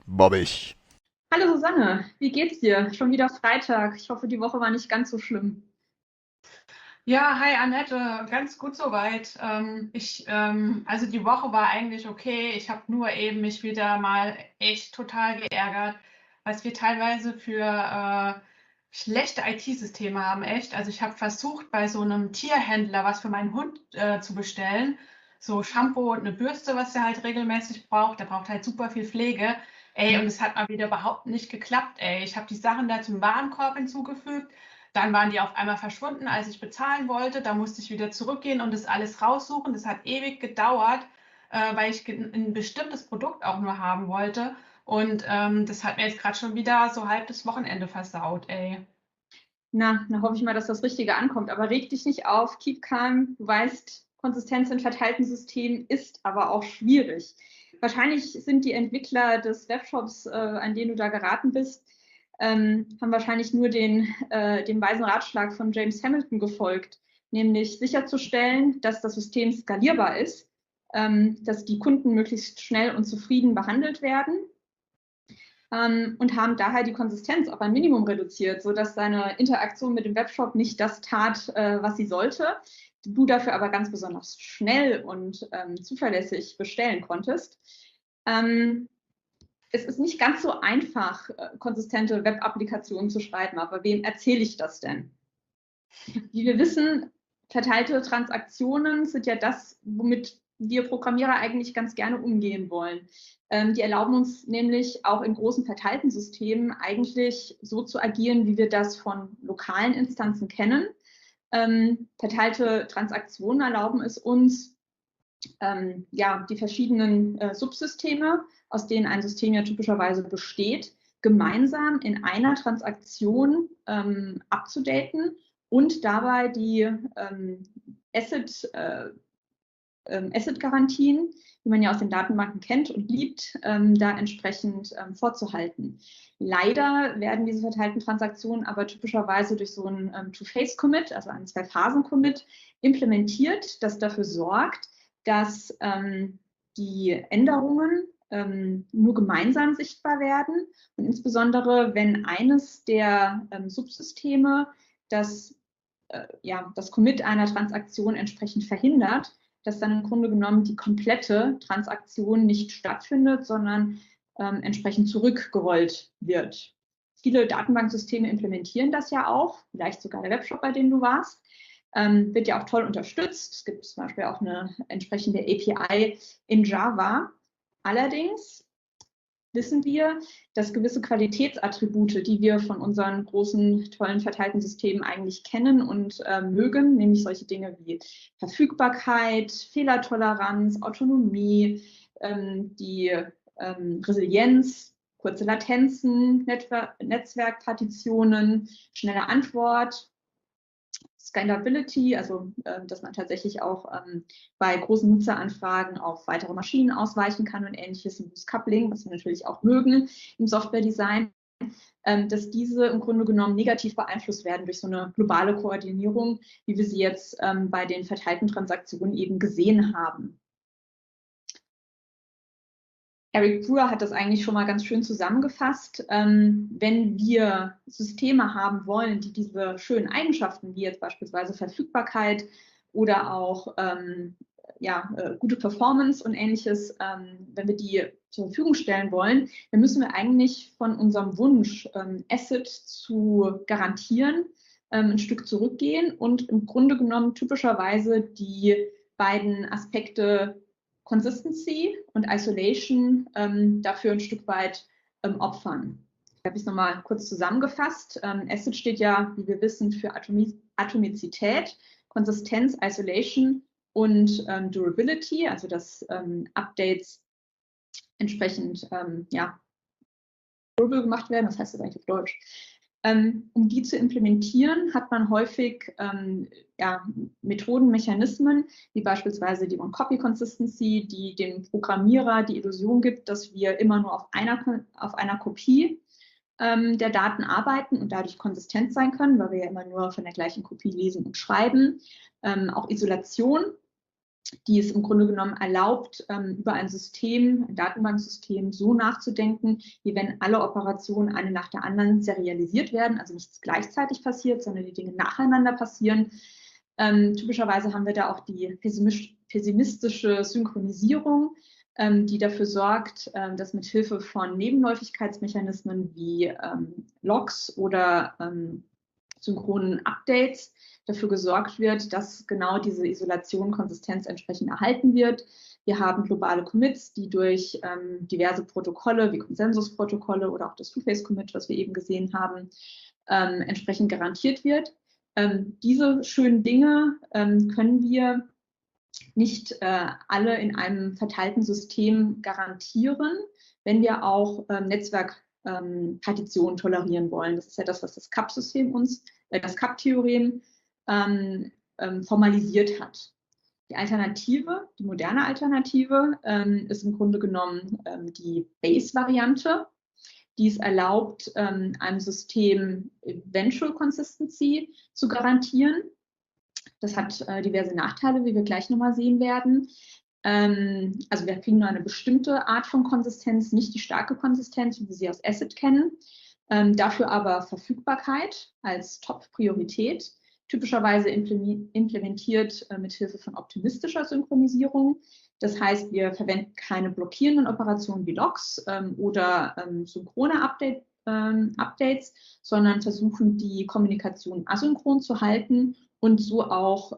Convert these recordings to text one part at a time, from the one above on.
Bobbig. Hallo Susanne, wie geht's dir? Schon wieder Freitag. Ich hoffe, die Woche war nicht ganz so schlimm. Ja, hi Annette, ganz gut soweit. Also die Woche war eigentlich okay. Ich habe nur eben mich wieder mal echt total geärgert, was wir teilweise für schlechte IT-Systeme haben, echt. Also ich habe versucht, bei so einem Tierhändler was für meinen Hund zu bestellen. So Shampoo und eine Bürste, was er halt regelmäßig braucht. Der braucht halt super viel Pflege. Ey, und es hat mal wieder überhaupt nicht geklappt, ey. Ich habe die Sachen da zum Warenkorb hinzugefügt. Dann waren die auf einmal verschwunden, als ich bezahlen wollte. Da musste ich wieder zurückgehen und das alles raussuchen. Das hat ewig gedauert, weil ich ein bestimmtes Produkt auch nur haben wollte. Und das hat mir jetzt gerade schon wieder so halb das Wochenende versaut, ey. Na, dann hoffe ich mal, dass das Richtige ankommt. Aber reg dich nicht auf, keep calm. Du weißt, Konsistenz in verteilten Systemen ist aber auch schwierig. Wahrscheinlich sind die Entwickler des Webshops, an den du da geraten bist, haben wahrscheinlich nur dem weisen Ratschlag von James Hamilton gefolgt, nämlich sicherzustellen, dass das System skalierbar ist, dass die Kunden möglichst schnell und zufrieden behandelt werden und haben daher die Konsistenz auf ein Minimum reduziert, sodass seine Interaktion mit dem Webshop nicht das tat, was sie sollte. Du dafür aber ganz besonders schnell und zuverlässig bestellen konntest. Es ist nicht ganz so einfach, konsistente Web-Applikationen zu schreiben, aber wem erzähle ich das denn? Wie wir wissen, verteilte Transaktionen sind ja das, womit wir Programmierer eigentlich ganz gerne umgehen wollen. Die erlauben uns nämlich auch in großen verteilten Systemen eigentlich so zu agieren, wie wir das von lokalen Instanzen kennen. Verteilte Transaktionen erlauben es uns, ja, die verschiedenen Subsysteme, aus denen ein System ja typischerweise besteht, gemeinsam in einer Transaktion abzudaten und dabei die Asset-Garantien, die man ja aus den Datenbanken kennt und liebt, da entsprechend vorzuhalten. Leider werden diese verteilten Transaktionen aber typischerweise durch so ein Two-Phase-Commit, also einen Zwei-Phasen-Commit, implementiert, das dafür sorgt, dass die Änderungen nur gemeinsam sichtbar werden und insbesondere, wenn eines der Subsysteme das Commit einer Transaktion entsprechend verhindert, dass dann im Grunde genommen die komplette Transaktion nicht stattfindet, sondern entsprechend zurückgerollt wird. Viele Datenbanksysteme implementieren das ja auch, vielleicht sogar der Webshop, bei dem du warst. Wird ja auch toll unterstützt. Es gibt zum Beispiel auch eine entsprechende API in Java. Allerdings wissen wir, dass gewisse Qualitätsattribute, die wir von unseren großen, tollen, verteilten Systemen eigentlich kennen und mögen, nämlich solche Dinge wie Verfügbarkeit, Fehlertoleranz, Autonomie, die Resilienz, kurze Latenzen, Netzwerkpartitionen, schnelle Antwort, Scalability, also dass man tatsächlich auch bei großen Nutzeranfragen auf weitere Maschinen ausweichen kann und ähnliches, und das Coupling, was wir natürlich auch mögen im Software-Design, dass diese im Grunde genommen negativ beeinflusst werden durch so eine globale Koordinierung, wie wir sie jetzt bei den verteilten Transaktionen eben gesehen haben. Eric Brewer hat das eigentlich schon mal ganz schön zusammengefasst. Wenn wir Systeme haben wollen, die diese schönen Eigenschaften, wie jetzt beispielsweise Verfügbarkeit oder auch gute Performance und ähnliches, wenn wir die zur Verfügung stellen wollen, dann müssen wir eigentlich von unserem Wunsch, Asset zu garantieren, ein Stück zurückgehen und im Grunde genommen typischerweise die beiden Aspekte Consistency und Isolation dafür ein Stück weit opfern. Ich habe es nochmal kurz zusammengefasst. ACID steht ja, wie wir wissen, für Atomizität, Konsistenz, Isolation und Durability, also dass Updates entsprechend durable gemacht werden. Was heißt das eigentlich auf Deutsch? Um die zu implementieren, hat man häufig Methoden, Mechanismen, wie beispielsweise die One-Copy-Consistency, die dem Programmierer die Illusion gibt, dass wir immer nur auf einer Kopie der Daten arbeiten und dadurch konsistent sein können, weil wir ja immer nur von der gleichen Kopie lesen und schreiben. Auch Isolation, die es im Grunde genommen erlaubt, über ein System, ein Datenbanksystem so nachzudenken, wie wenn alle Operationen eine nach der anderen serialisiert werden, also nichts gleichzeitig passiert, sondern die Dinge nacheinander passieren. Typischerweise haben wir da auch die pessimistische Synchronisierung, die dafür sorgt, dass mit Hilfe von Nebenläufigkeitsmechanismen wie Logs oder synchronen Updates dafür gesorgt wird, dass genau diese Isolation, Konsistenz entsprechend erhalten wird. Wir haben globale Commits, die durch diverse Protokolle wie Konsensusprotokolle oder auch das Two-Phase-Commit, was wir eben gesehen haben, entsprechend garantiert wird. Diese schönen Dinge können wir nicht alle in einem verteilten System garantieren, wenn wir auch Netzwerkpartitionen tolerieren wollen. Das ist ja das, was das CAP-System das CAP-Theorem formalisiert hat. Die Alternative, die moderne Alternative, ist im Grunde genommen die Base-Variante, die es erlaubt, einem System Eventual Consistency zu garantieren. Das hat diverse Nachteile, wie wir gleich nochmal sehen werden. Also wir kriegen nur eine bestimmte Art von Konsistenz, nicht die starke Konsistenz, wie wir sie aus ACID kennen. Dafür aber Verfügbarkeit als Top-Priorität, typischerweise implementiert mit Hilfe von optimistischer Synchronisierung. Das heißt, wir verwenden keine blockierenden Operationen wie Logs oder synchrone Updates, sondern versuchen, die Kommunikation asynchron zu halten und so auch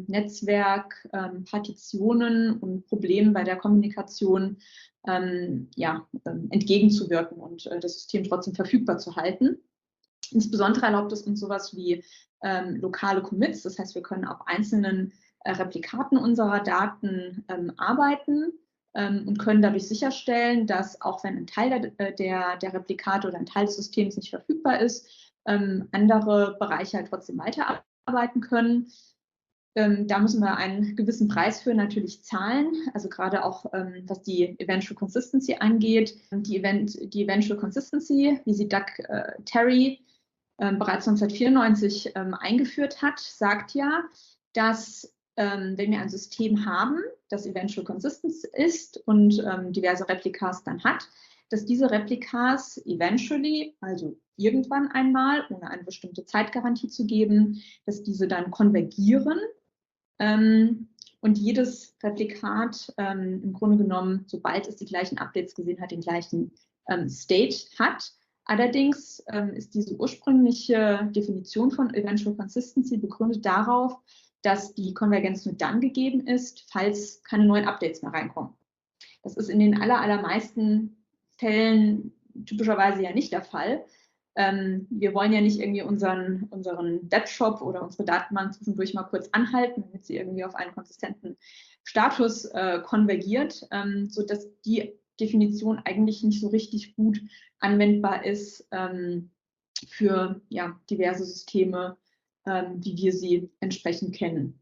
Netzwerkpartitionen und Problemen bei der Kommunikation entgegenzuwirken und das System trotzdem verfügbar zu halten. Insbesondere erlaubt es uns sowas wie lokale Commits, das heißt, wir können auf einzelnen Replikaten unserer Daten arbeiten und können dadurch sicherstellen, dass auch wenn ein Teil der Replikate oder ein Teil des Systems nicht verfügbar ist, andere Bereiche halt trotzdem weiterarbeiten können. Da müssen wir einen gewissen Preis für natürlich zahlen, also gerade auch was die Eventual Consistency angeht. Die Eventual Consistency, wie sie Doug Terry bereits 1994 eingeführt hat, sagt ja, dass wenn wir ein System haben, das Eventual Consistent ist und diverse Replikas dann hat, dass diese Replikas eventually, also irgendwann einmal, ohne eine bestimmte Zeitgarantie zu geben, dass diese dann konvergieren und jedes Replikat im Grunde genommen, sobald es die gleichen Updates gesehen hat, den gleichen State hat. Allerdings ist diese ursprüngliche Definition von Eventual Consistency begründet darauf, dass die Konvergenz nur dann gegeben ist, falls keine neuen Updates mehr reinkommen. Das ist in den allermeisten Fällen typischerweise ja nicht der Fall. Wir wollen ja nicht irgendwie unseren Webshop oder unsere Datenbank zwischendurch mal kurz anhalten, damit sie irgendwie auf einen konsistenten Status konvergiert, sodass die Definition eigentlich nicht so richtig gut anwendbar ist für diverse Systeme, wie wir sie entsprechend kennen.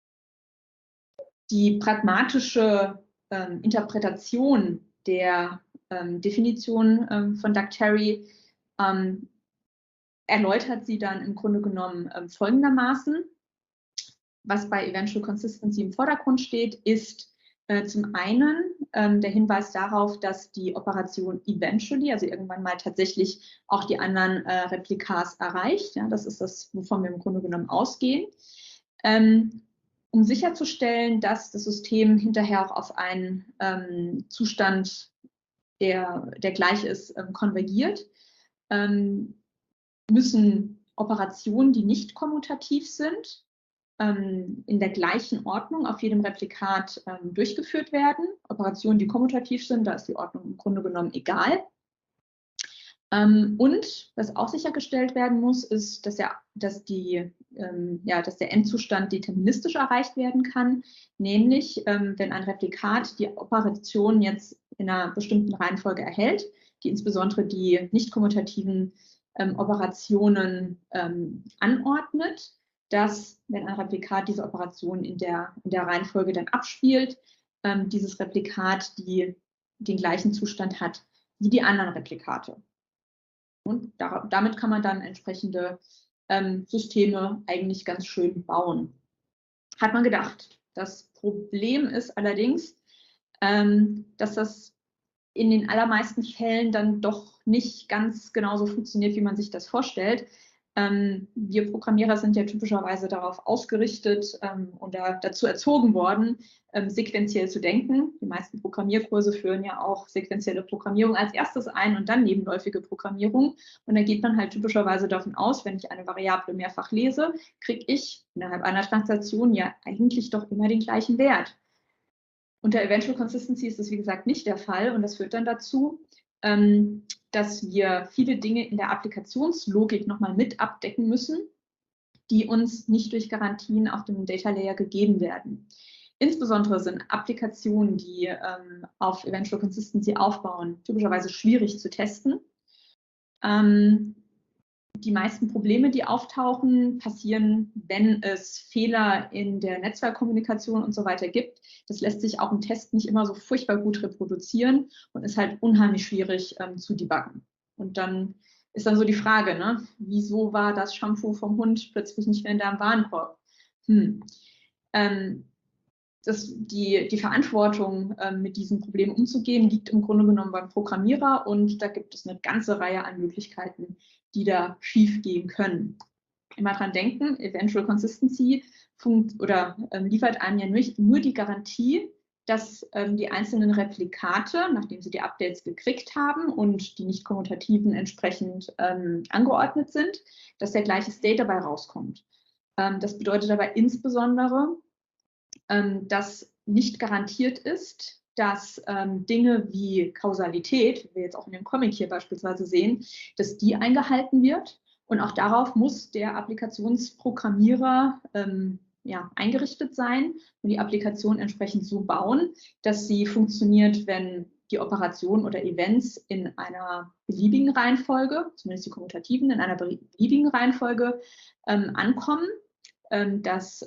Die pragmatische Interpretation der Definition von Doug Terry erläutert sie dann im Grunde genommen folgendermaßen. Was bei Eventual Consistency im Vordergrund steht, ist zum einen der Hinweis darauf, dass die Operation eventually, also irgendwann mal tatsächlich auch die anderen Replikas erreicht. Ja, das ist das, wovon wir im Grunde genommen ausgehen. Um sicherzustellen, dass das System hinterher auch auf einen Zustand, der gleich ist, konvergiert, müssen Operationen, die nicht kommutativ sind, in der gleichen Ordnung auf jedem Replikat durchgeführt werden. Operationen, die kommutativ sind, da ist die Ordnung im Grunde genommen egal. Und was auch sichergestellt werden muss, ist, dass der Endzustand deterministisch erreicht werden kann, nämlich wenn ein Replikat die Operation jetzt in einer bestimmten Reihenfolge erhält, die insbesondere die nicht kommutativen Operationen anordnet, dass, wenn ein Replikat diese Operation in der Reihenfolge dann abspielt, dieses Replikat den gleichen Zustand hat wie die anderen Replikate. Und damit kann man dann entsprechende Systeme eigentlich ganz schön bauen. Hat man gedacht. Das Problem ist allerdings, dass das in den allermeisten Fällen dann doch nicht ganz genauso funktioniert, wie man sich das vorstellt. Wir Programmierer sind ja typischerweise darauf ausgerichtet oder dazu erzogen worden, sequenziell zu denken. Die meisten Programmierkurse führen ja auch sequenzielle Programmierung als erstes ein und dann nebenläufige Programmierung. Und da geht man halt typischerweise davon aus, wenn ich eine Variable mehrfach lese, kriege ich innerhalb einer Transaktion ja eigentlich doch immer den gleichen Wert. Unter Eventual Consistency ist das, wie gesagt, nicht der Fall und das führt dann dazu, dass wir viele Dinge in der Applikationslogik nochmal mit abdecken müssen, die uns nicht durch Garantien auf dem Data Layer gegeben werden. Insbesondere sind Applikationen, die auf Eventual Consistency aufbauen, typischerweise schwierig zu testen. Die meisten Probleme, die auftauchen, passieren, wenn es Fehler in der Netzwerkkommunikation und so weiter gibt. Das lässt sich auch im Test nicht immer so furchtbar gut reproduzieren und ist halt unheimlich schwierig zu debuggen. Und dann ist dann so die Frage, ne? Wieso war das Shampoo vom Hund plötzlich nicht mehr in deinem Warenkorb? Die Verantwortung, mit diesen Problemen umzugehen, liegt im Grunde genommen beim Programmierer und da gibt es eine ganze Reihe an Möglichkeiten, die da schief gehen können. Immer dran denken, Eventual Consistency liefert einem ja nur die Garantie, dass die einzelnen Replikate, nachdem sie die Updates gekriegt haben und die nicht kommutativen entsprechend angeordnet sind, dass der gleiche State dabei rauskommt. Das bedeutet aber insbesondere, dass nicht garantiert ist, dass Dinge wie Kausalität, wie wir jetzt auch in dem Comic hier beispielsweise sehen, dass die eingehalten wird. Und auch darauf muss der Applikationsprogrammierer eingerichtet sein und die Applikation entsprechend so bauen, dass sie funktioniert, wenn die Operationen oder Events in einer beliebigen Reihenfolge, zumindest die kommutativen, in einer beliebigen Reihenfolge ankommen, dass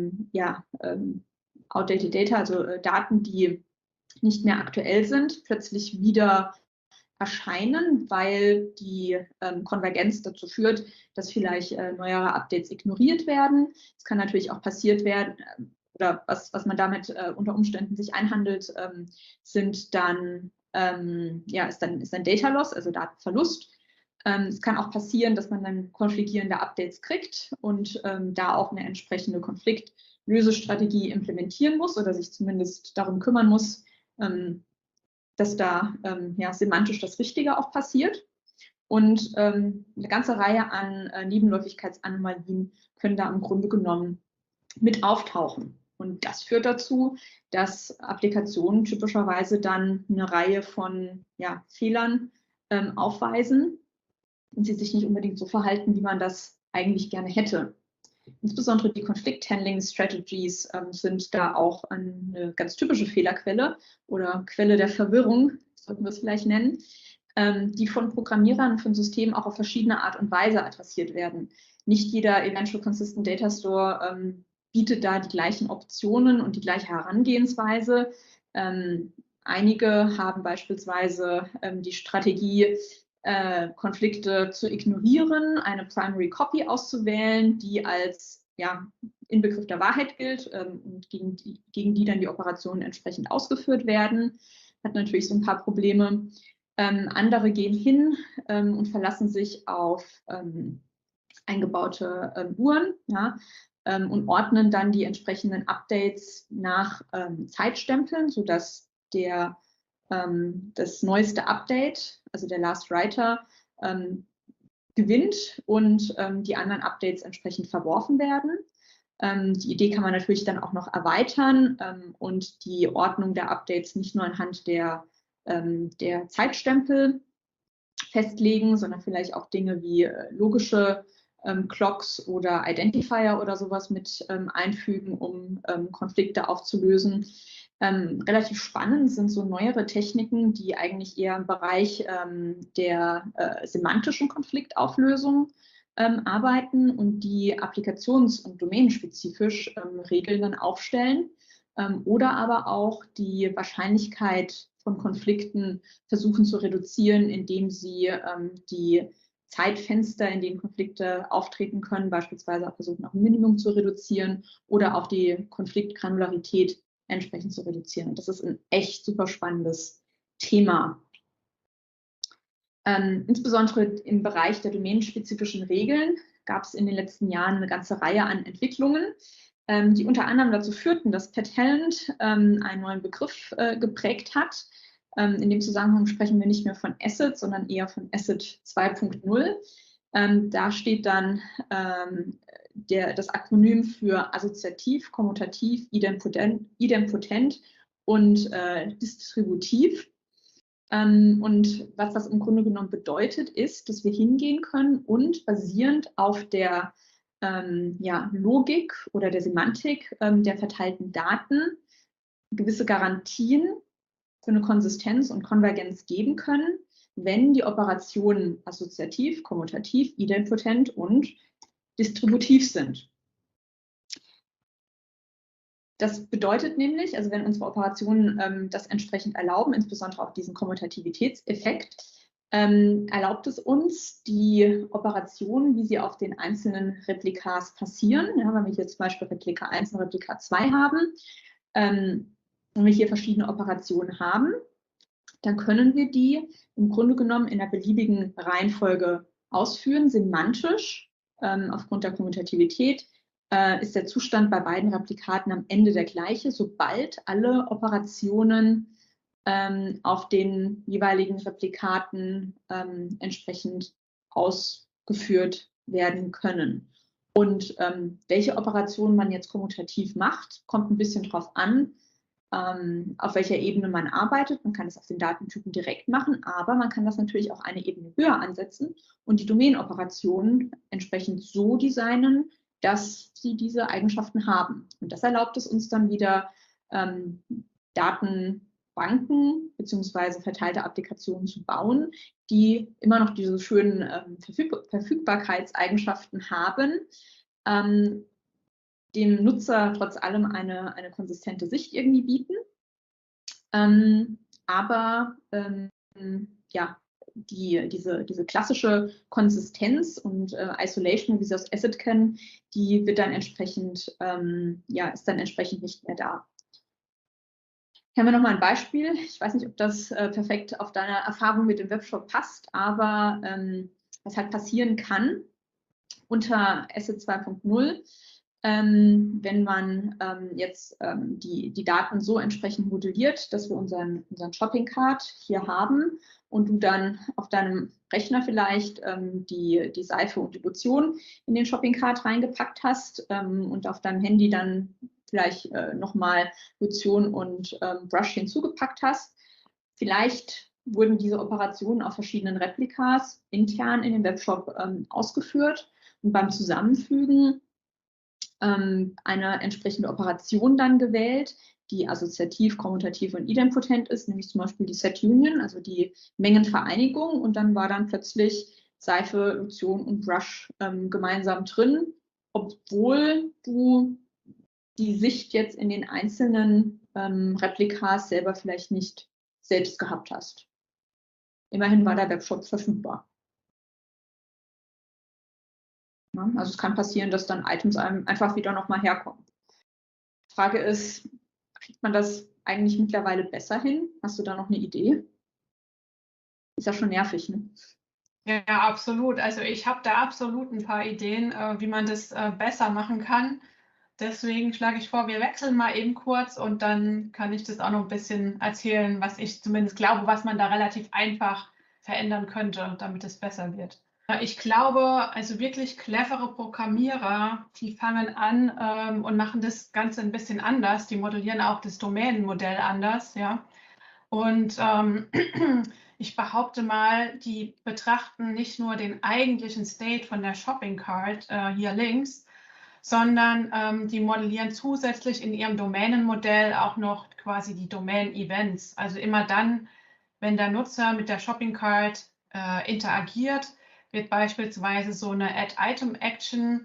outdated Data, also Daten, die nicht mehr aktuell sind, plötzlich wieder erscheinen, weil die Konvergenz dazu führt, dass vielleicht neuere Updates ignoriert werden. Es kann natürlich auch passiert werden, oder was man damit unter Umständen sich einhandelt, ist dann Data Loss, also Datenverlust. Es kann auch passieren, dass man dann konfligierende Updates kriegt und da auch eine entsprechende Konfliktlösestrategie implementieren muss oder sich zumindest darum kümmern muss, dass da semantisch das Richtige auch passiert. Und eine ganze Reihe an Nebenläufigkeitsanomalien können da im Grunde genommen mit auftauchen. Und das führt dazu, dass Applikationen typischerweise dann eine Reihe von Fehlern aufweisen und sie sich nicht unbedingt so verhalten, wie man das eigentlich gerne hätte. Insbesondere die Conflict-Handling-Strategies sind da auch eine ganz typische Fehlerquelle oder Quelle der Verwirrung, sollten wir es vielleicht nennen, die von Programmierern von Systemen auch auf verschiedene Art und Weise adressiert werden. Nicht jeder Eventual Consistent Data Store bietet da die gleichen Optionen und die gleiche Herangehensweise. Einige haben beispielsweise die Strategie, Konflikte zu ignorieren, eine Primary Copy auszuwählen, die als Inbegriff der Wahrheit gilt und gegen die dann die Operationen entsprechend ausgeführt werden. Hat natürlich so ein paar Probleme. Andere gehen hin und verlassen sich auf eingebaute Uhren und ordnen dann die entsprechenden Updates nach Zeitstempeln, sodass das neueste Update, also der Last Writer, gewinnt und die anderen Updates entsprechend verworfen werden. Die Idee kann man natürlich dann auch noch erweitern und die Ordnung der Updates nicht nur anhand der Zeitstempel festlegen, sondern vielleicht auch Dinge wie logische Clocks oder Identifier oder sowas mit einfügen, um Konflikte aufzulösen. Relativ spannend sind so neuere Techniken, die eigentlich eher im Bereich der semantischen Konfliktauflösung arbeiten und die applikations- und domänenspezifisch Regeln dann aufstellen oder aber auch die Wahrscheinlichkeit von Konflikten versuchen zu reduzieren, indem sie die Zeitfenster, in denen Konflikte auftreten können, beispielsweise versuchen, auf ein Minimum zu reduzieren oder auch die Konfliktgranularität entsprechend zu reduzieren. Und das ist ein echt super spannendes Thema. Insbesondere im Bereich der domänenspezifischen Regeln gab es in den letzten Jahren eine ganze Reihe an Entwicklungen, die unter anderem dazu führten, dass Pat Helland einen neuen Begriff geprägt hat. In dem Zusammenhang sprechen wir nicht mehr von ACID, sondern eher von ACID 2.0. Da steht dann das Akronym für assoziativ, kommutativ, idempotent und distributiv. Und was das im Grunde genommen bedeutet, ist, dass wir hingehen können und basierend auf der Logik oder der Semantik der verteilten Daten gewisse Garantien für eine Konsistenz und Konvergenz geben können, wenn die Operationen assoziativ, kommutativ, idempotent und distributiv sind. Das bedeutet nämlich, also wenn unsere Operationen das entsprechend erlauben, insbesondere auch diesen Kommutativitätseffekt, erlaubt es uns, die Operationen, wie sie auf den einzelnen Replikas passieren, ja, wenn wir hier zum Beispiel Replika 1 und Replika 2 haben, wenn wir hier verschiedene Operationen haben, dann können wir die im Grunde genommen in einer beliebigen Reihenfolge ausführen, semantisch, aufgrund der Kommutativität, ist der Zustand bei beiden Replikaten am Ende der gleiche, sobald alle Operationen auf den jeweiligen Replikaten entsprechend ausgeführt werden können. Und welche Operationen man jetzt kommutativ macht, kommt ein bisschen drauf an, auf welcher Ebene man arbeitet. Man kann es auf den Datentypen direkt machen, aber man kann das natürlich auch eine Ebene höher ansetzen und die Domänenoperationen entsprechend so designen, dass sie diese Eigenschaften haben. Und das erlaubt es uns dann wieder, Datenbanken bzw. verteilte Applikationen zu bauen, die immer noch diese schönen Verfügbarkeitseigenschaften haben, dem Nutzer trotz allem eine konsistente Sicht irgendwie bieten, aber ja, diese klassische Konsistenz und Isolation, wie Sie aus ACID kennen, die wird dann entsprechend, ist dann entsprechend nicht mehr da. Hier haben wir nochmal ein Beispiel. Ich weiß nicht, ob das perfekt auf deine Erfahrung mit dem Webshop passt, aber was halt passieren kann unter ACID 2.0, wenn man jetzt die Daten so entsprechend modelliert, dass wir unseren Shopping Cart hier haben und du dann auf deinem Rechner vielleicht die Seife und die Lotion in den Shopping Cart reingepackt hast und auf deinem Handy dann vielleicht nochmal Lotion und Brush hinzugepackt hast. Vielleicht wurden diese Operationen auf verschiedenen Replikas intern in dem Webshop ausgeführt und beim Zusammenfügen eine entsprechende Operation dann gewählt, die assoziativ, kommutativ und idempotent ist, nämlich zum Beispiel die Set Union, also die Mengenvereinigung. Und dann war dann plötzlich Seife, Lotion und Brush gemeinsam drin, obwohl du die Sicht jetzt in den einzelnen Replikas selber vielleicht nicht selbst gehabt hast. Immerhin war der Webshop verfügbar. Ja, also es kann passieren, dass dann Items einem einfach wieder nochmal herkommen. Die Frage ist, kriegt man das eigentlich mittlerweile besser hin? Hast du da noch eine Idee? Ist ja schon nervig, ne? Ja, absolut. Also ich habe da absolut ein paar Ideen, wie man das besser machen kann. Deswegen schlage ich vor, wir wechseln mal eben kurz und dann kann ich das auch noch ein bisschen erzählen, was ich zumindest glaube, was man da relativ einfach verändern könnte, damit es besser wird. Ich glaube, also wirklich clevere Programmierer, die fangen an und machen das Ganze ein bisschen anders. Die modellieren auch das Domänenmodell anders, ja. Und ich behaupte mal, die betrachten nicht nur den eigentlichen State von der Shopping Cart hier links, sondern die modellieren zusätzlich in ihrem Domänenmodell auch noch quasi die Domain-Events. Also immer dann, wenn der Nutzer mit der Shopping Cart interagiert, wird beispielsweise so eine Add-Item-Action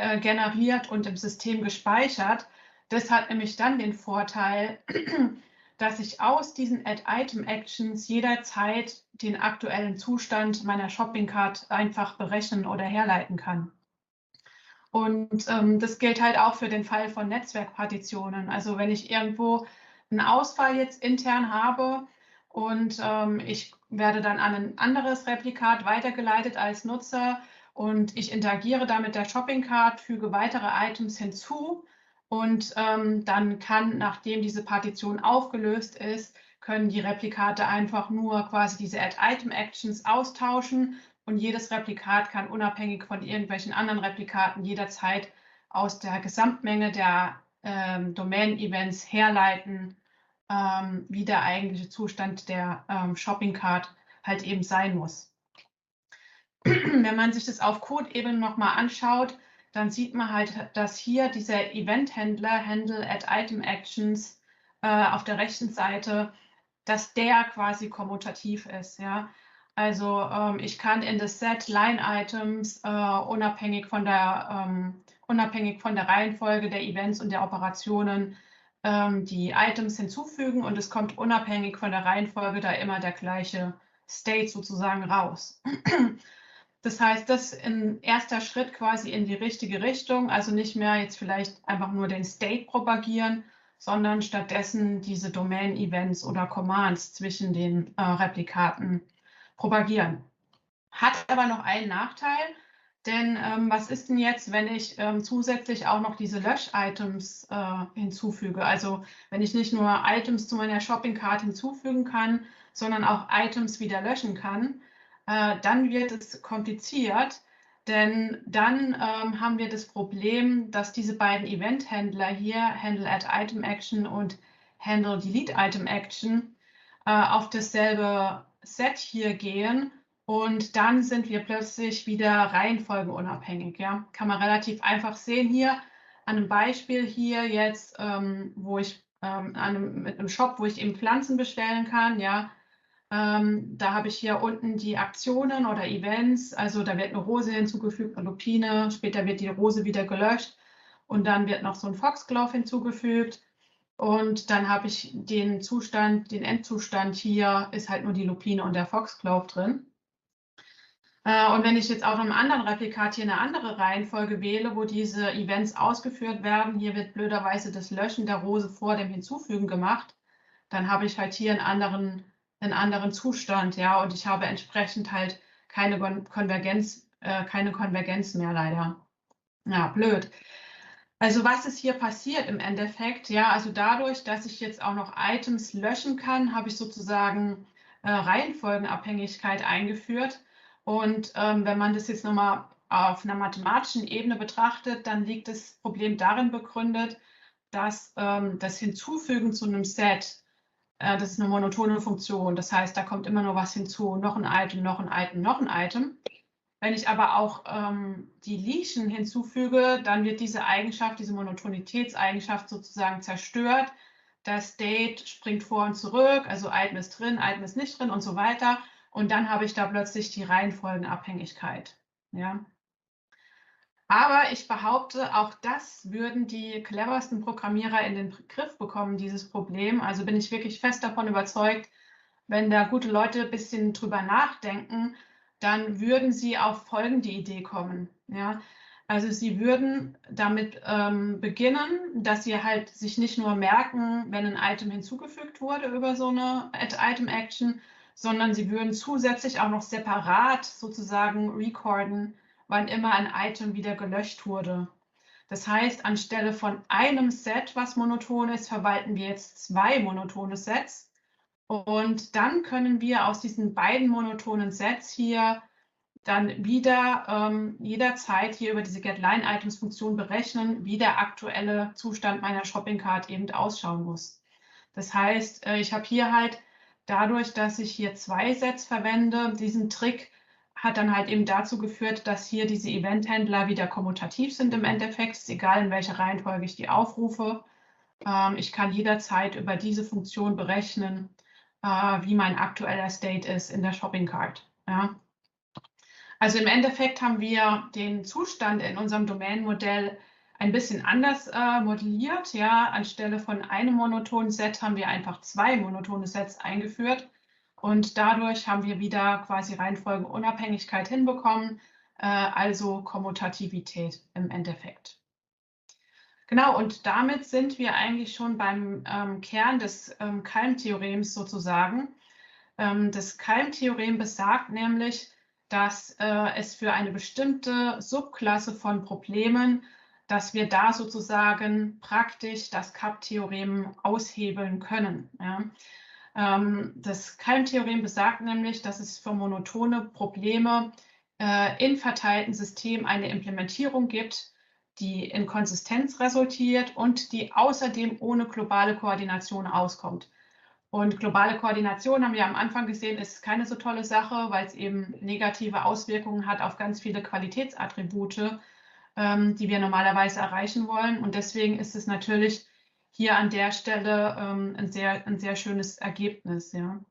generiert und im System gespeichert. Das hat nämlich dann den Vorteil, dass ich aus diesen Add-Item-Actions jederzeit den aktuellen Zustand meiner Shopping-Cart einfach berechnen oder herleiten kann. Und das gilt halt auch für den Fall von Netzwerkpartitionen. Also wenn ich irgendwo einen Ausfall jetzt intern habe und ich werde dann an ein anderes Replikat weitergeleitet als Nutzer und ich interagiere da mit der Shopping-Cart, füge weitere Items hinzu und dann kann, nachdem diese Partition aufgelöst ist, können die Replikate einfach nur quasi diese Add-Item-Actions austauschen und jedes Replikat kann unabhängig von irgendwelchen anderen Replikaten jederzeit aus der Gesamtmenge der Domain-Events herleiten, wie der eigentliche Zustand der Shopping-Cart halt eben sein muss. Wenn man sich das auf Code-Ebene nochmal anschaut, dann sieht man halt, dass hier dieser Event-Händler, Handle Add-Item-Actions auf der rechten Seite, dass der quasi kommutativ ist. Ja? Also ich kann in das Set Line-Items unabhängig von der Reihenfolge der Events und der Operationen die Items hinzufügen und es kommt unabhängig von der Reihenfolge da immer der gleiche State sozusagen raus. Das heißt, das in erster Schritt quasi in die richtige Richtung, also nicht mehr jetzt vielleicht einfach nur den State propagieren, sondern stattdessen diese Domain-Events oder Commands zwischen den Replikaten propagieren. Hat aber noch einen Nachteil, denn was ist denn jetzt, wenn ich zusätzlich auch noch diese Lösch-Items hinzufüge? Also wenn ich nicht nur Items zu meiner Shopping-Cart hinzufügen kann, sondern auch Items wieder löschen kann, dann wird es kompliziert, denn dann haben wir das Problem, dass diese beiden Event-Händler hier, Handle Add-Item-Action und Handle Delete-Item-Action, auf dasselbe Set hier gehen und dann sind wir plötzlich wieder reihenfolgenunabhängig. Ja? Kann man relativ einfach sehen hier an einem Beispiel hier jetzt, wo ich mit einem Shop, wo ich eben Pflanzen bestellen kann, ja, da habe ich hier unten die Aktionen oder Events, also da wird eine Rose hinzugefügt, eine Lupine, später wird die Rose wieder gelöscht und dann wird noch so ein Foxglove hinzugefügt und dann habe ich den Zustand, den Endzustand hier ist halt nur die Lupine und der Foxglove drin. Und wenn ich jetzt auf einem anderen Replikat hier eine andere Reihenfolge wähle, wo diese Events ausgeführt werden, hier wird blöderweise das Löschen der Rose vor dem Hinzufügen gemacht, dann habe ich halt hier einen anderen Zustand, ja, und ich habe entsprechend halt keine Konvergenz mehr leider. Ja, blöd. Also was ist hier passiert im Endeffekt? Ja, also dadurch, dass ich jetzt auch noch Items löschen kann, habe ich sozusagen Reihenfolgenabhängigkeit eingeführt. Und wenn man das jetzt nochmal auf einer mathematischen Ebene betrachtet, dann liegt das Problem darin begründet, dass das Hinzufügen zu einem Set, das ist eine monotone Funktion. Das heißt, da kommt immer nur was hinzu, noch ein Item, noch ein Item, noch ein Item. Wenn ich aber auch die Lesion hinzufüge, dann wird diese Eigenschaft, diese Monotonitätseigenschaft sozusagen zerstört. Der State springt vor und zurück, also Item ist drin, Item ist nicht drin und so weiter. Und dann habe ich da plötzlich die Reihenfolgenabhängigkeit. Ja. Aber ich behaupte, auch das würden die cleversten Programmierer in den Griff bekommen, dieses Problem. Also bin ich wirklich fest davon überzeugt, wenn da gute Leute ein bisschen drüber nachdenken, dann würden sie auf folgende Idee kommen. Ja? Also sie würden damit beginnen, dass sie halt sich nicht nur merken, wenn ein Item hinzugefügt wurde über so eine Add-Item-Action, sondern sie würden zusätzlich auch noch separat sozusagen recorden, wann immer ein Item wieder gelöscht wurde. Das heißt, anstelle von einem Set, was monoton ist, verwalten wir jetzt 2 monotone Sets. Und dann können wir aus diesen beiden monotonen Sets hier dann wieder jederzeit hier über diese GetLine-Items-Funktion berechnen, wie der aktuelle Zustand meiner Shopping-Cart eben ausschauen muss. Das heißt, ich habe hier halt dadurch, dass ich hier 2 Sets verwende, diesen Trick hat dann halt eben dazu geführt, dass hier diese Event-Händler wieder kommutativ sind im Endeffekt. Es ist egal, in welcher Reihenfolge ich die aufrufe. Ich kann jederzeit über diese Funktion berechnen, wie mein aktueller State ist in der Shopping Cart. Ja. Also im Endeffekt haben wir den Zustand in unserem Domain-Modell ein bisschen anders modelliert. Ja, anstelle von einem monotonen Set haben wir einfach 2 monotone Sets eingeführt. Und dadurch haben wir wieder quasi Reihenfolgenunabhängigkeit hinbekommen, also Kommutativität im Endeffekt. Genau, und damit sind wir eigentlich schon beim Kern des Kalm-Theorems sozusagen. Das Kalm-Theorem besagt nämlich, dass es für eine bestimmte Subklasse von Problemen, dass wir da sozusagen praktisch das Kapp-Theorem aushebeln können. Ja. Das Kalm-Theorem besagt nämlich, dass es für monotone Probleme in verteilten Systemen eine Implementierung gibt, die in Konsistenz resultiert und die außerdem ohne globale Koordination auskommt. Und globale Koordination, haben wir am Anfang gesehen, ist keine so tolle Sache, weil es eben negative Auswirkungen hat auf ganz viele Qualitätsattribute, die wir normalerweise erreichen wollen. Und deswegen ist es natürlich hier an der Stelle ein sehr schönes Ergebnis. Ja.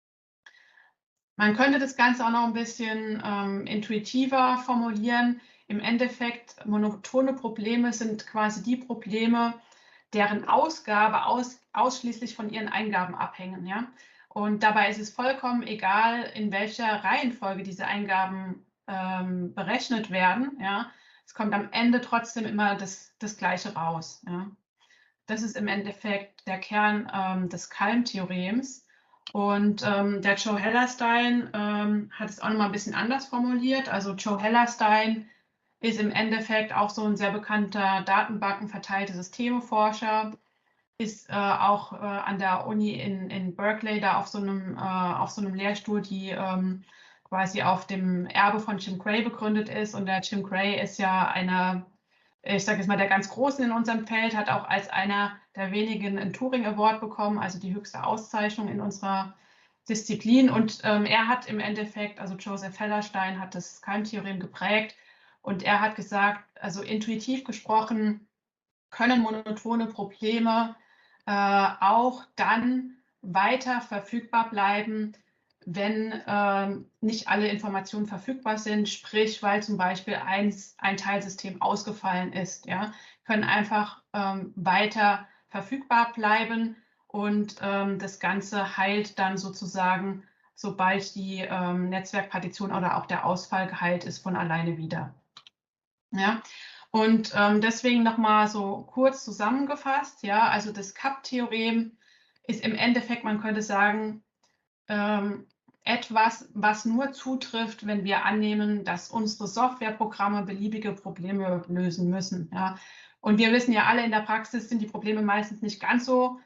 Man könnte das Ganze auch noch ein bisschen intuitiver formulieren. Im Endeffekt, monotone Probleme sind quasi die Probleme, deren Ausgabe ausschließlich von ihren Eingaben abhängen. Ja? Und dabei ist es vollkommen egal, in welcher Reihenfolge diese Eingaben berechnet werden. Ja? Es kommt am Ende trotzdem immer das Gleiche raus. Ja? Das ist im Endeffekt der Kern des Kalm-Theorems. Und der Joe Hellerstein hat es auch noch mal ein bisschen anders formuliert. Also Joe Hellerstein ist im Endeffekt auch so ein sehr bekannter datenbankenverteilte Systemeforscher, ist auch an der Uni in Berkeley da auf so einem Lehrstuhl, die quasi auf dem Erbe von Jim Gray begründet ist. Und der Jim Gray ist ja einer, ich sage jetzt mal, der ganz Großen in unserem Feld, hat auch als einer der wenigen einen Turing Award bekommen, also die höchste Auszeichnung in unserer Disziplin. Und er hat im Endeffekt, also Joseph Hellerstein hat das Kalm-Theorem geprägt. Und er hat gesagt, also intuitiv gesprochen, können monotone Probleme auch dann weiter verfügbar bleiben, wenn nicht alle Informationen verfügbar sind, sprich, weil zum Beispiel ein Teilsystem ausgefallen ist. Ja, können einfach weiter verfügbar bleiben und das Ganze heilt dann sozusagen, sobald die Netzwerkpartition oder auch der Ausfall geheilt ist, von alleine wieder. Ja, und deswegen nochmal so kurz zusammengefasst, ja, also das Kapp-Theorem ist im Endeffekt, man könnte sagen, etwas, was nur zutrifft, wenn wir annehmen, dass unsere Softwareprogramme beliebige Probleme lösen müssen. Ja. Und wir wissen ja alle, in der Praxis sind die Probleme meistens nicht ganz so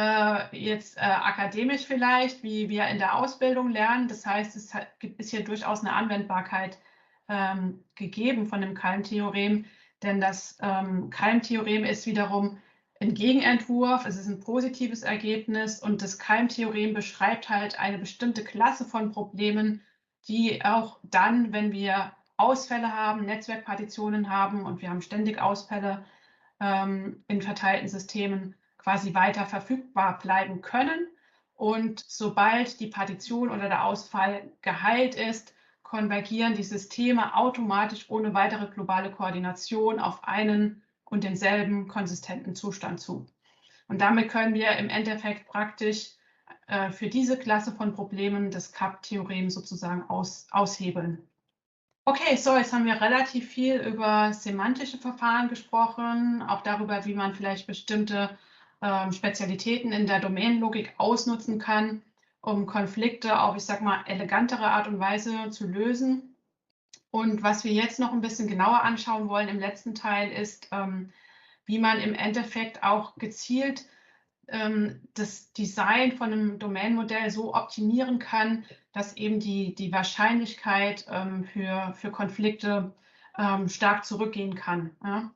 akademisch vielleicht, wie wir in der Ausbildung lernen. Das heißt, es ist hier durchaus eine Anwendbarkeit gegeben von dem Kalm-Theorem, denn das Kalm-Theorem ist wiederum ein Gegenentwurf, es ist ein positives Ergebnis und das Kalm-Theorem beschreibt halt eine bestimmte Klasse von Problemen, die auch dann, wenn wir Ausfälle haben, Netzwerkpartitionen haben und wir haben ständig Ausfälle in verteilten Systemen, quasi weiter verfügbar bleiben können. Und sobald die Partition oder der Ausfall geheilt ist, konvergieren die Systeme automatisch ohne weitere globale Koordination auf einen und denselben konsistenten Zustand zu. Und damit können wir im Endeffekt praktisch für diese Klasse von Problemen das Kapp-Theorem sozusagen aushebeln. Okay, so, jetzt haben wir relativ viel über semantische Verfahren gesprochen, auch darüber, wie man vielleicht bestimmte Spezialitäten in der Domänenlogik ausnutzen kann, um Konflikte auf, ich sag mal, elegantere Art und Weise zu lösen. Und was wir jetzt noch ein bisschen genauer anschauen wollen im letzten Teil ist, wie man im Endeffekt auch gezielt das Design von einem Domänenmodell so optimieren kann, dass eben die Wahrscheinlichkeit für Konflikte stark zurückgehen kann. Ja?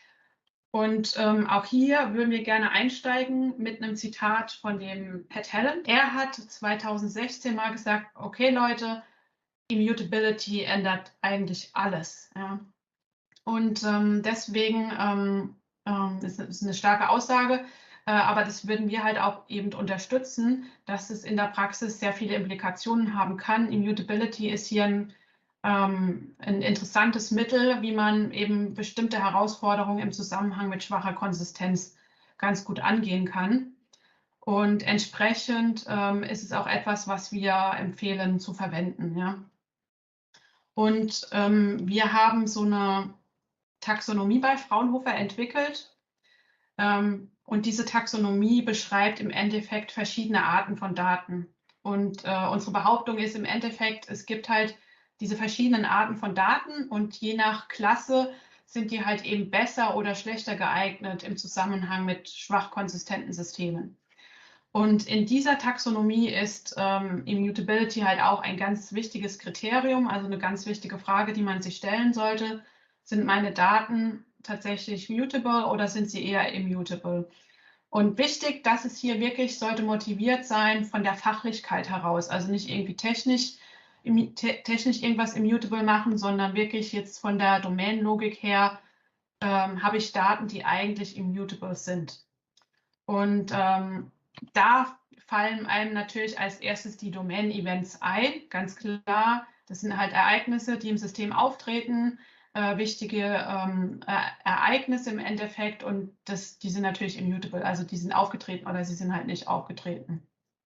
Und auch hier würden wir gerne einsteigen mit einem Zitat von dem Pat Helland. Er hat 2016 mal gesagt, okay Leute, Immutability ändert eigentlich alles. Ja? Und deswegen ist eine starke Aussage, aber das würden wir halt auch eben unterstützen, dass es in der Praxis sehr viele Implikationen haben kann. Immutability ist hier ein interessantes Mittel, wie man eben bestimmte Herausforderungen im Zusammenhang mit schwacher Konsistenz ganz gut angehen kann. Und entsprechend ist es auch etwas, was wir empfehlen zu verwenden. Ja? Und wir haben so eine Taxonomie bei Fraunhofer entwickelt. Und diese Taxonomie beschreibt im Endeffekt verschiedene Arten von Daten. Und unsere Behauptung ist im Endeffekt, es gibt halt diese verschiedenen Arten von Daten und je nach Klasse sind die halt eben besser oder schlechter geeignet im Zusammenhang mit schwach konsistenten Systemen. Und in dieser Taxonomie ist Immutability halt auch ein ganz wichtiges Kriterium, also eine ganz wichtige Frage, die man sich stellen sollte. Sind meine Daten tatsächlich mutable oder sind sie eher immutable? Und wichtig, dass es hier wirklich sollte motiviert sein von der Fachlichkeit heraus, also nicht irgendwie technisch irgendwas immutable machen, sondern wirklich jetzt von der Domänenlogik her habe ich Daten, die eigentlich immutable sind. Und da fallen einem natürlich als erstes die Domain-Events ein, ganz klar. Das sind halt Ereignisse, die im System auftreten, wichtige Ereignisse im Endeffekt und die sind natürlich immutable, also die sind aufgetreten oder sie sind halt nicht aufgetreten.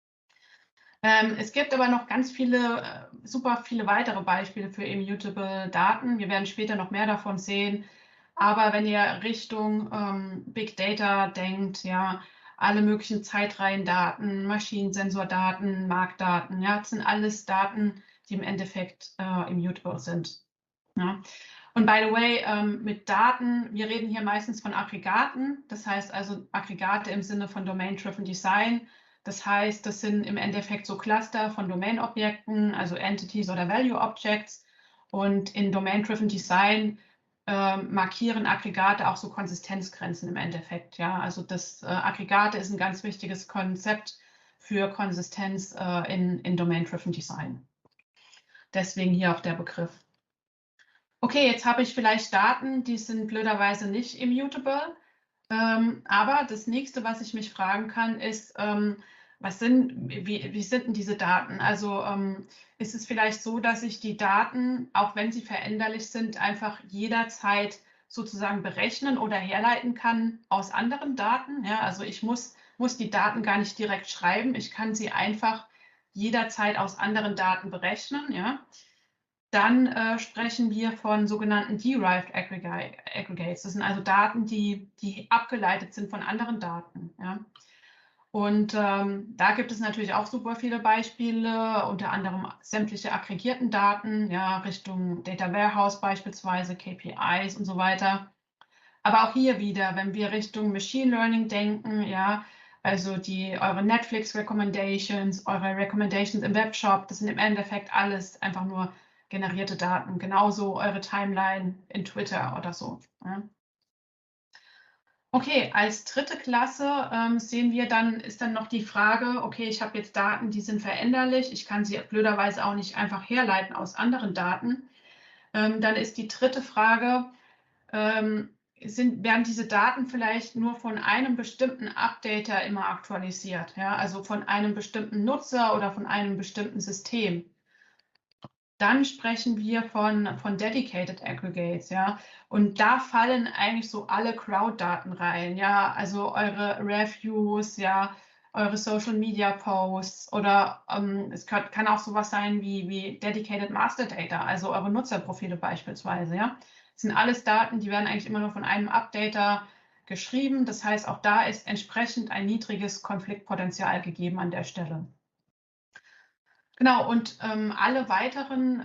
Es gibt aber noch ganz viele, super viele weitere Beispiele für immutable Daten. Wir werden später noch mehr davon sehen. Aber wenn ihr Richtung Big Data denkt, ja, alle möglichen Zeitreihendaten, Maschinensensordaten, Marktdaten, ja, das sind alles Daten, die im Endeffekt immutable sind. Ja. Und by the way, mit Daten, wir reden hier meistens von Aggregaten, das heißt also Aggregate im Sinne von Domain-Driven Design. Das heißt, das sind im Endeffekt so Cluster von Domain-Objekten, also Entities oder Value-Objects. Und in Domain-Driven Design markieren Aggregate auch so Konsistenzgrenzen im Endeffekt. Ja? Also das Aggregate ist ein ganz wichtiges Konzept für Konsistenz in Domain-Driven Design. Deswegen hier auch der Begriff. Okay, jetzt habe ich vielleicht Daten, die sind blöderweise nicht immutable. Aber das nächste, was ich mich fragen kann, ist, wie sind denn diese Daten? Also ist es vielleicht so, dass ich die Daten, auch wenn sie veränderlich sind, einfach jederzeit sozusagen berechnen oder herleiten kann aus anderen Daten? Ja, also ich muss die Daten gar nicht direkt schreiben, ich kann sie einfach jederzeit aus anderen Daten berechnen. Ja? Dann sprechen wir von sogenannten Derived Aggregates. Das sind also Daten, die abgeleitet sind von anderen Daten. Ja? Und da gibt es natürlich auch super viele Beispiele, unter anderem sämtliche aggregierten Daten, ja, Richtung Data Warehouse beispielsweise, KPIs und so weiter. Aber auch hier wieder, wenn wir Richtung Machine Learning denken, ja, also eure Netflix Recommendations, eure Recommendations im Webshop, das sind im Endeffekt alles einfach nur generierte Daten. Genauso eure Timeline in Twitter oder so. Ja. Okay, als dritte Klasse sehen wir dann, ist dann noch die Frage, okay, ich habe jetzt Daten, die sind veränderlich, ich kann sie blöderweise auch nicht einfach herleiten aus anderen Daten. Dann ist die dritte Frage, werden diese Daten vielleicht nur von einem bestimmten Updater immer aktualisiert, ja? Also von einem bestimmten Nutzer oder von einem bestimmten System. Dann sprechen wir von Dedicated Aggregates, ja. Und da fallen eigentlich so alle Crowd-Daten rein, ja. Also eure Reviews, ja, eure Social Media Posts oder es kann auch sowas sein wie Dedicated Master Data, also eure Nutzerprofile beispielsweise, ja. Das sind alles Daten, die werden eigentlich immer nur von einem Updater geschrieben. Das heißt, auch da ist entsprechend ein niedriges Konfliktpotenzial gegeben an der Stelle. Genau, und alle weiteren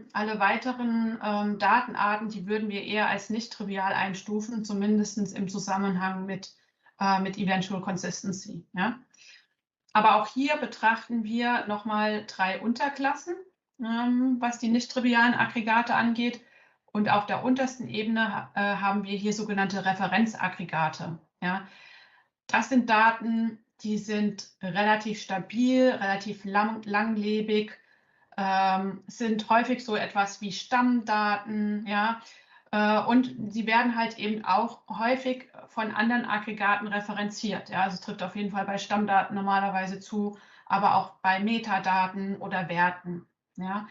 Datenarten, die würden wir eher als nicht trivial einstufen, zumindest im Zusammenhang mit Eventual Consistency. Ja? Aber auch hier betrachten wir nochmal 3 Unterklassen, was die nicht trivialen Aggregate angeht. Und auf der untersten Ebene haben wir hier sogenannte Referenzaggregate. Ja? Das sind Daten, die sind relativ stabil, relativ langlebig, sind häufig so etwas wie Stammdaten, ja, und sie werden halt eben auch häufig von anderen Aggregaten referenziert. Ja, also es trifft auf jeden Fall bei Stammdaten normalerweise zu, aber auch bei Metadaten oder Werten. Ja.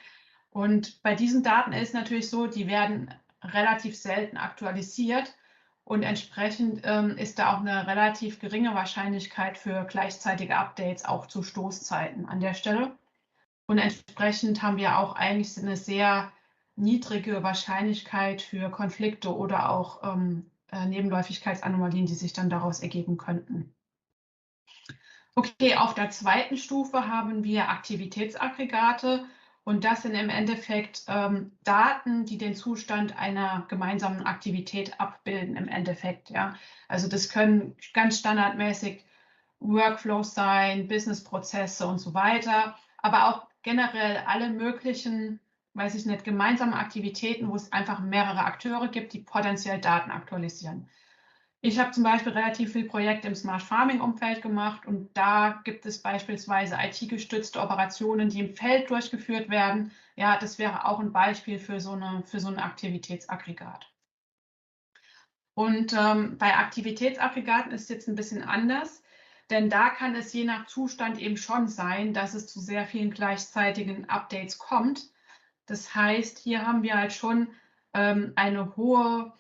Und bei diesen Daten ist natürlich so, die werden relativ selten aktualisiert und entsprechend ist da auch eine relativ geringe Wahrscheinlichkeit für gleichzeitige Updates auch zu Stoßzeiten an der Stelle. Und entsprechend haben wir auch eigentlich eine sehr niedrige Wahrscheinlichkeit für Konflikte oder auch Nebenläufigkeitsanomalien, die sich dann daraus ergeben könnten. Okay, auf der zweiten Stufe haben wir Aktivitätsaggregate und das sind im Endeffekt Daten, die den Zustand einer gemeinsamen Aktivität abbilden im Endeffekt. Ja. Also das können ganz standardmäßig Workflows sein, Businessprozesse und so weiter, aber auch generell alle möglichen, weiß ich nicht, gemeinsame Aktivitäten, wo es einfach mehrere Akteure gibt, die potenziell Daten aktualisieren. Ich habe zum Beispiel relativ viel Projekte im Smart Farming Umfeld gemacht und da gibt es beispielsweise IT-gestützte Operationen, die im Feld durchgeführt werden. Ja, das wäre auch ein Beispiel für so ein Aktivitätsaggregat. Und bei Aktivitätsaggregaten ist es jetzt ein bisschen anders, denn da kann es je nach Zustand eben schon sein, dass es zu sehr vielen gleichzeitigen Updates kommt. Das heißt, hier haben wir halt schon eine hohe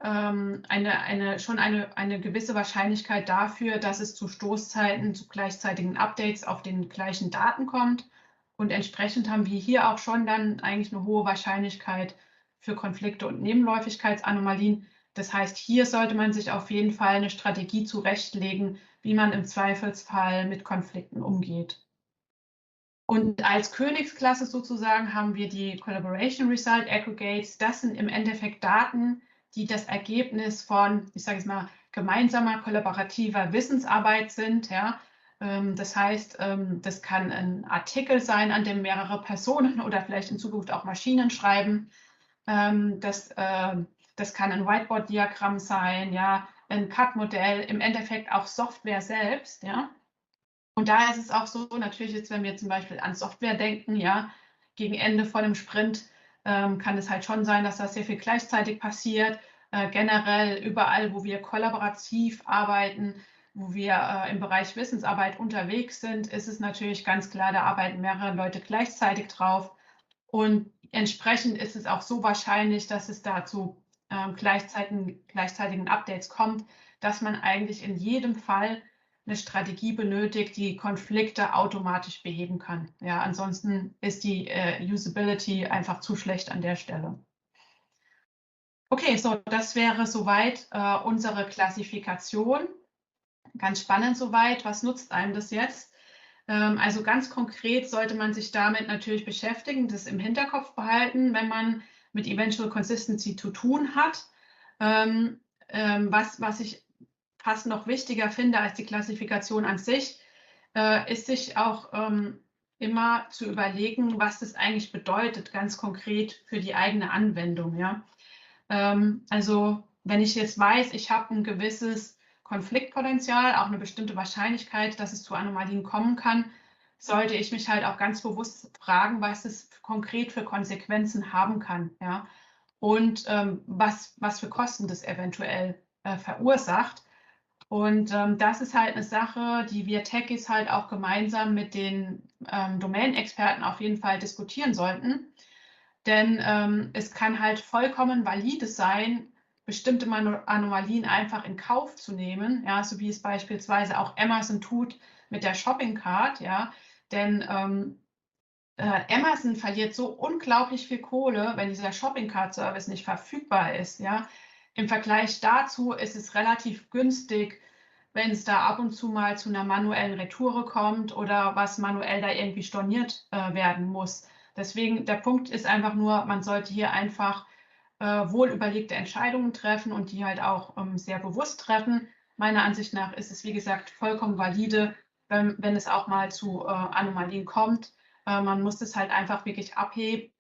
eine gewisse Wahrscheinlichkeit dafür, dass es zu Stoßzeiten, zu gleichzeitigen Updates auf den gleichen Daten kommt. Und entsprechend haben wir hier auch schon dann eigentlich eine hohe Wahrscheinlichkeit für Konflikte und Nebenläufigkeitsanomalien. Das heißt, hier sollte man sich auf jeden Fall eine Strategie zurechtlegen, wie man im Zweifelsfall mit Konflikten umgeht. Und als Königsklasse sozusagen haben wir die Collaboration Result Aggregates. Das sind im Endeffekt Daten, die das Ergebnis von, ich sage es mal, gemeinsamer kollaborativer Wissensarbeit sind. Ja? Das heißt, das kann ein Artikel sein, an dem mehrere Personen oder vielleicht in Zukunft auch Maschinen schreiben. Das kann ein Whiteboard-Diagramm sein, ja? Ein CAD-Modell, im Endeffekt auch Software selbst. Ja? Und da ist es auch so, natürlich jetzt, wenn wir zum Beispiel an Software denken, ja, gegen Ende von einem Sprint kann es halt schon sein, dass da sehr viel gleichzeitig passiert. Generell überall, wo wir kollaborativ arbeiten, wo wir im Bereich Wissensarbeit unterwegs sind, ist es natürlich ganz klar, da arbeiten mehrere Leute gleichzeitig drauf. Und entsprechend ist es auch so wahrscheinlich, dass es dazu gleichzeitigen Updates kommt, dass man eigentlich in jedem Fall eine Strategie benötigt, die Konflikte automatisch beheben kann. Ja, ansonsten ist die Usability einfach zu schlecht an der Stelle. Okay, so das wäre soweit unsere Klassifikation. Ganz spannend soweit. Was nutzt einem das jetzt? Also ganz konkret sollte man sich damit natürlich beschäftigen, das im Hinterkopf behalten, wenn man mit Eventual Consistency zu tun hat. Was ich fast noch wichtiger finde als die Klassifikation an sich, ist sich auch immer zu überlegen, was das eigentlich bedeutet, ganz konkret für die eigene Anwendung. Ja? Also wenn ich jetzt weiß, ich habe ein gewisses Konfliktpotenzial, auch eine bestimmte Wahrscheinlichkeit, dass es zu Anomalien kommen kann, sollte ich mich halt auch ganz bewusst fragen, was es konkret für Konsequenzen haben kann. Ja? Und was für Kosten das eventuell verursacht. Und das ist halt eine Sache, die wir Techies halt auch gemeinsam mit den Domain-Experten auf jeden Fall diskutieren sollten. Denn es kann halt vollkommen valide sein, bestimmte Anomalien einfach in Kauf zu nehmen, ja, so wie es beispielsweise auch Amazon tut mit der Shopping Cart, ja, denn Amazon verliert so unglaublich viel Kohle, wenn dieser Shopping Cart Service nicht verfügbar ist, ja. Im Vergleich dazu ist es relativ günstig, wenn es da ab und zu mal zu einer manuellen Retoure kommt oder was manuell da irgendwie storniert werden muss. Deswegen, der Punkt ist einfach nur, man sollte hier einfach wohl überlegte Entscheidungen treffen und die halt auch sehr bewusst treffen. Meiner Ansicht nach ist es, wie gesagt, vollkommen valide, wenn es auch mal zu Anomalien kommt. Man muss es halt einfach wirklich abheben,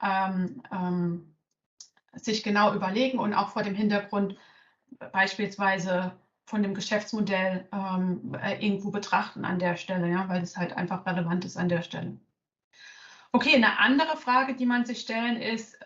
sich genau überlegen und auch vor dem Hintergrund beispielsweise von dem Geschäftsmodell irgendwo betrachten an der Stelle, ja, weil es halt einfach relevant ist an der Stelle. Okay, eine andere Frage, die man sich stellen ist,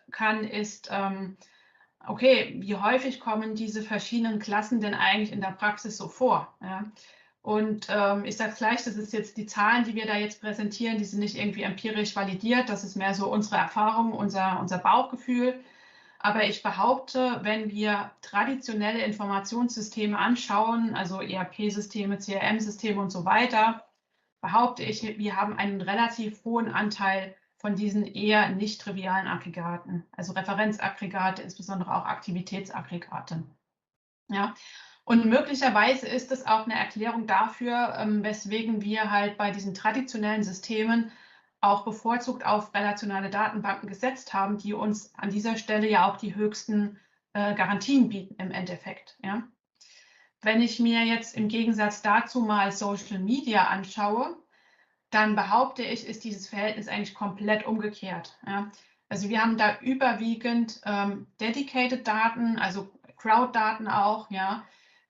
okay, wie häufig kommen diese verschiedenen Klassen denn eigentlich in der Praxis so vor? Ja? Und ich sage gleich, das ist jetzt die Zahlen, die wir da jetzt präsentieren, die sind nicht irgendwie empirisch validiert, das ist mehr so unsere Erfahrung, unser Bauchgefühl. Aber ich behaupte, wenn wir traditionelle Informationssysteme anschauen, also ERP-Systeme, CRM-Systeme und so weiter, behaupte ich, wir haben einen relativ hohen Anteil von diesen eher nicht trivialen Aggregaten, also Referenzaggregate, insbesondere auch Aktivitätsaggregate. Ja. Und möglicherweise ist es auch eine Erklärung dafür, weswegen wir halt bei diesen traditionellen Systemen auch bevorzugt auf relationale Datenbanken gesetzt haben, die uns an dieser Stelle ja auch die höchsten Garantien bieten im Endeffekt. Ja. Wenn ich mir jetzt im Gegensatz dazu mal Social Media anschaue, dann behaupte ich, ist dieses Verhältnis eigentlich komplett umgekehrt. Ja. Also wir haben da überwiegend dedicated Daten, also Crowd-Daten auch, ja.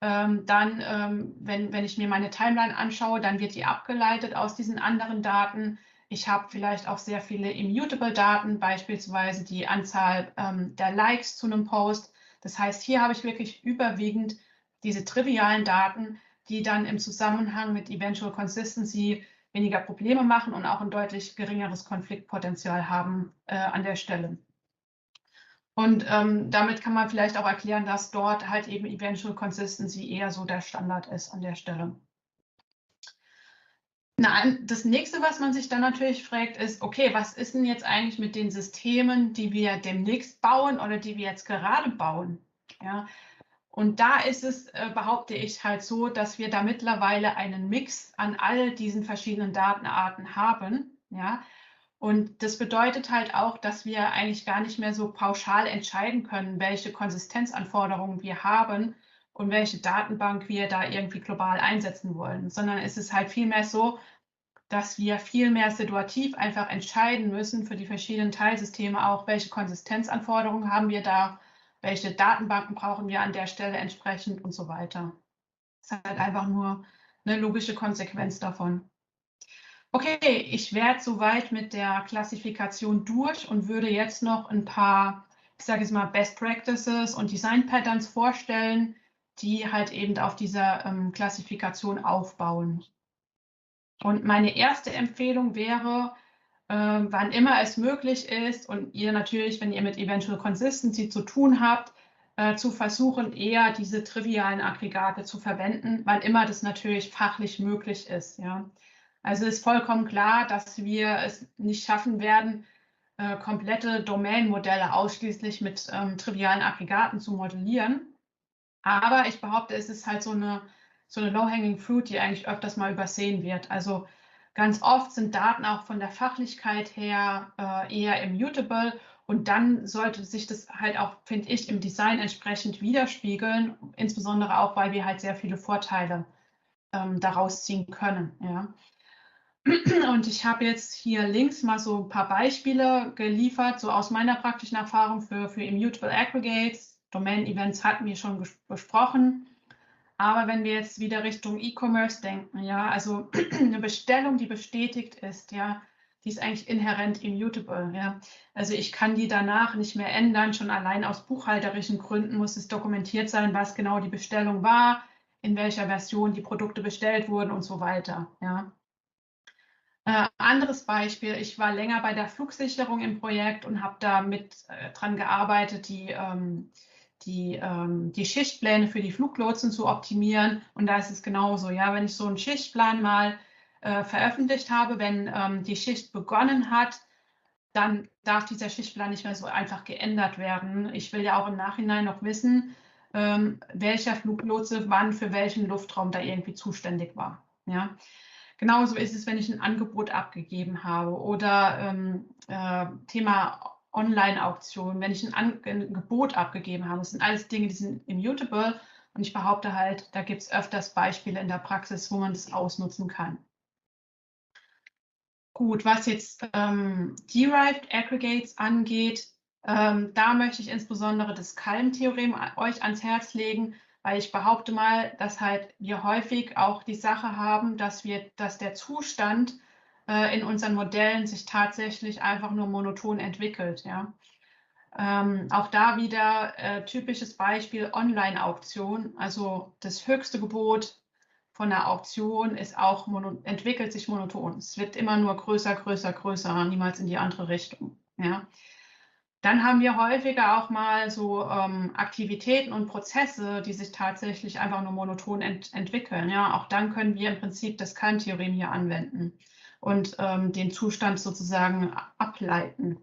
Wenn ich mir meine Timeline anschaue, dann wird die abgeleitet aus diesen anderen Daten. Ich habe vielleicht auch sehr viele immutable Daten, beispielsweise die Anzahl der Likes zu einem Post. Das heißt, hier habe ich wirklich überwiegend diese trivialen Daten, die dann im Zusammenhang mit Eventual Consistency weniger Probleme machen und auch ein deutlich geringeres Konfliktpotenzial haben an der Stelle. Und damit kann man vielleicht auch erklären, dass dort halt eben Eventual Consistency eher so der Standard ist an der Stelle. Das nächste, was man sich dann natürlich fragt, ist, okay, was ist denn jetzt eigentlich mit den Systemen, die wir demnächst bauen oder die wir jetzt gerade bauen? Ja, und da ist es, behaupte ich, halt so, dass wir da mittlerweile einen Mix an all diesen verschiedenen Datenarten haben. Ja? Und das bedeutet halt auch, dass wir eigentlich gar nicht mehr so pauschal entscheiden können, welche Konsistenzanforderungen wir haben und welche Datenbank wir da irgendwie global einsetzen wollen, sondern es ist halt vielmehr so, dass wir viel mehr situativ einfach entscheiden müssen für die verschiedenen Teilsysteme auch, welche Konsistenzanforderungen haben wir da, welche Datenbanken brauchen wir an der Stelle entsprechend und so weiter. Das ist halt einfach nur eine logische Konsequenz davon. Okay, ich werde soweit mit der Klassifikation durch und würde jetzt noch ein paar, ich sage jetzt mal, Best Practices und Design Patterns vorstellen, die halt eben auf dieser Klassifikation aufbauen. Und meine erste Empfehlung wäre, wann immer es möglich ist und ihr natürlich, wenn ihr mit Eventual Consistency zu tun habt, zu versuchen, eher diese trivialen Aggregate zu verwenden, wann immer das natürlich fachlich möglich ist. Ja. Also ist vollkommen klar, dass wir es nicht schaffen werden, komplette Domain-Modelle ausschließlich mit trivialen Aggregaten zu modellieren. Aber ich behaupte, es ist halt so eine Low-Hanging Fruit, die eigentlich öfters mal übersehen wird. Also ganz oft sind Daten auch von der Fachlichkeit her eher immutable und dann sollte sich das halt auch, finde ich, im Design entsprechend widerspiegeln, insbesondere auch, weil wir halt sehr viele Vorteile daraus ziehen können. Ja. Und ich habe jetzt hier links mal so ein paar Beispiele geliefert, so aus meiner praktischen Erfahrung für Immutable Aggregates. Domain-Events hatten wir schon besprochen. Aber wenn wir jetzt wieder Richtung E-Commerce denken, ja, also eine Bestellung, die bestätigt ist, ja, die ist eigentlich inhärent immutable, ja. Also ich kann die danach nicht mehr ändern, schon allein aus buchhalterischen Gründen muss es dokumentiert sein, was genau die Bestellung war, in welcher Version die Produkte bestellt wurden und so weiter, ja. Anderes Beispiel, ich war länger bei der Flugsicherung im Projekt und habe da mit dran gearbeitet, die Schichtpläne für die Fluglotsen zu optimieren. Und da ist es genauso. Ja, wenn ich so einen Schichtplan mal veröffentlicht habe, wenn die Schicht begonnen hat, dann darf dieser Schichtplan nicht mehr so einfach geändert werden. Ich will ja auch im Nachhinein noch wissen, welcher Fluglotse wann für welchen Luftraum da irgendwie zuständig war. Ja. Genauso ist es, wenn ich ein Angebot abgegeben habe oder Thema Online-Auktion, wenn ich ein Gebot abgegeben habe. Das sind alles Dinge, die sind immutable und ich behaupte halt, da gibt es öfters Beispiele in der Praxis, wo man das ausnutzen kann. Gut, was jetzt Derived Aggregates angeht, da möchte ich insbesondere das Kalm-Theorem euch ans Herz legen, weil ich behaupte mal, dass halt wir häufig auch die Sache haben, dass der Zustand in unseren Modellen sich tatsächlich einfach nur monoton entwickelt. Ja? Auch da wieder typisches Beispiel Online-Auktion, also das höchste Gebot von der Auktion ist auch entwickelt sich monoton. Es wird immer nur größer, größer, größer, niemals in die andere Richtung. Ja. Dann haben wir häufiger auch mal so Aktivitäten und Prozesse, die sich tatsächlich einfach nur monoton entwickeln. Ja. Auch dann können wir im Prinzip das Kern-Theorem hier anwenden und den Zustand sozusagen ableiten.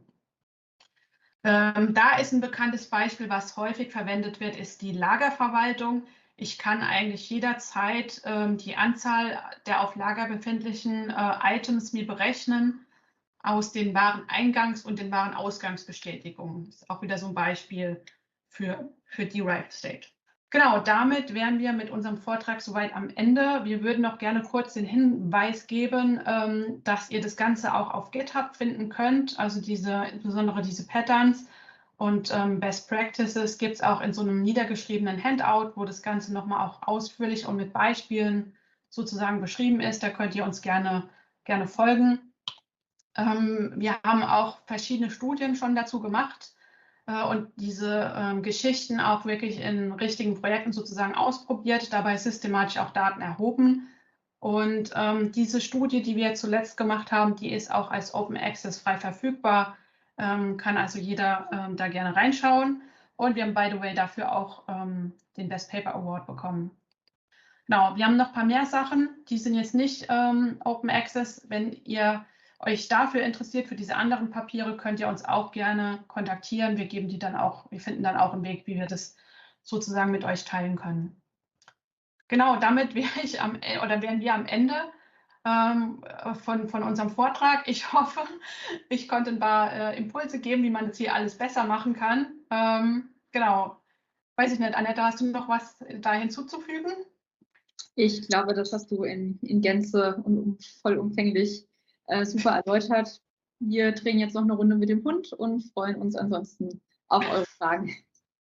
Da ist ein bekanntes Beispiel, was häufig verwendet wird, ist die Lagerverwaltung. Ich kann eigentlich jederzeit die Anzahl der auf Lager befindlichen Items mir berechnen aus den Wareneingangs- und den Warenausgangsbestätigungen. Das ist auch wieder so ein Beispiel für Derived State. Genau, damit wären wir mit unserem Vortrag soweit am Ende. Wir würden noch gerne kurz den Hinweis geben, dass ihr das Ganze auch auf GitHub finden könnt. Also insbesondere diese Patterns und Best Practices gibt es auch in so einem niedergeschriebenen Handout, wo das Ganze nochmal auch ausführlich und mit Beispielen sozusagen beschrieben ist. Da könnt ihr uns gerne folgen. Wir haben auch verschiedene Studien schon dazu gemacht und diese Geschichten auch wirklich in richtigen Projekten sozusagen ausprobiert, dabei systematisch auch Daten erhoben. Und diese Studie, die wir zuletzt gemacht haben, die ist auch als Open Access frei verfügbar, kann also jeder da gerne reinschauen. Und wir haben, by the way, dafür auch den Best Paper Award bekommen. Genau, wir haben noch ein paar mehr Sachen, die sind jetzt nicht Open Access. Wenn ihr euch dafür interessiert, für diese anderen Papiere, könnt ihr uns auch gerne kontaktieren. Wir finden dann auch einen Weg, wie wir das sozusagen mit euch teilen können. Genau, damit wären wir am Ende von unserem Vortrag. Ich hoffe, ich konnte ein paar Impulse geben, wie man das hier alles besser machen kann. Genau, weiß ich nicht, Annette, hast du noch was da hinzuzufügen? Ich glaube, das hast du in Gänze und vollumfänglich super erläutert. Wir drehen jetzt noch eine Runde mit dem Hund und freuen uns ansonsten auf eure Fragen.